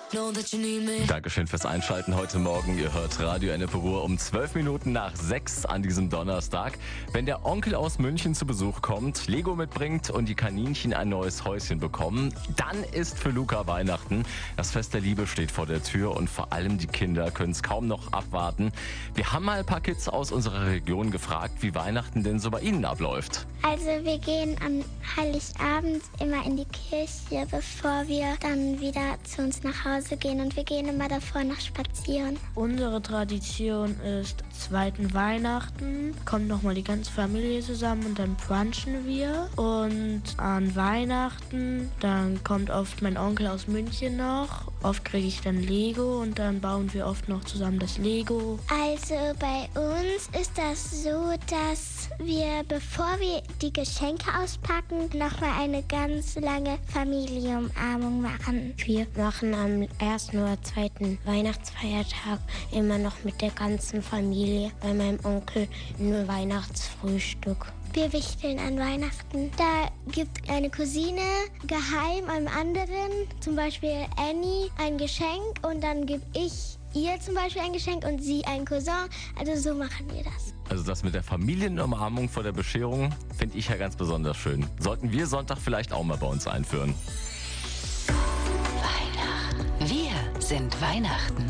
Dankeschön fürs Einschalten heute Morgen. Ihr hört Radio Ennepe Ruhr um 12 Minuten nach 6 an diesem Donnerstag. Wenn der Onkel aus München zu Besuch kommt, Lego mitbringt und die Kaninchen ein neues Häuschen bekommen, dann ist für Luca Weihnachten. Das Fest der Liebe steht vor der Tür und vor allem die Kinder können es kaum noch abwarten. Wir haben mal ein paar Kids aus unserer Region gefragt, wie Weihnachten denn so bei ihnen abläuft. Also wir gehen am Heiligabend immer in die Kirche, bevor wir dann wieder zu uns nach Hause gehen, und wir gehen immer davor noch spazieren. Unsere Tradition ist zweiten Weihnachten, kommt nochmal die ganze Familie zusammen und dann brunchen wir. Und an Weihnachten, dann kommt oft mein Onkel aus München noch. Oft kriege ich dann Lego und dann bauen wir oft noch zusammen das Lego. Also bei uns ist das so, dass wir, bevor wir die Geschenke auspacken, nochmal eine ganz lange Familienumarmung machen. Wir machen am ersten oder zweiten Weihnachtsfeiertag immer noch mit der ganzen Familie bei meinem Onkel ein Weihnachtsfrühstück. Wir wichteln an Weihnachten. Da gibt eine Cousine geheim einem anderen, zum Beispiel Annie, ein Geschenk, und dann gebe ich ihr zum Beispiel ein Geschenk und sie ein Cousin. Also so machen wir das. Also das mit der Familienumarmung vor der Bescherung finde ich ja ganz besonders schön. Sollten wir Sonntag vielleicht auch mal bei uns einführen. Wir sind Weihnachten.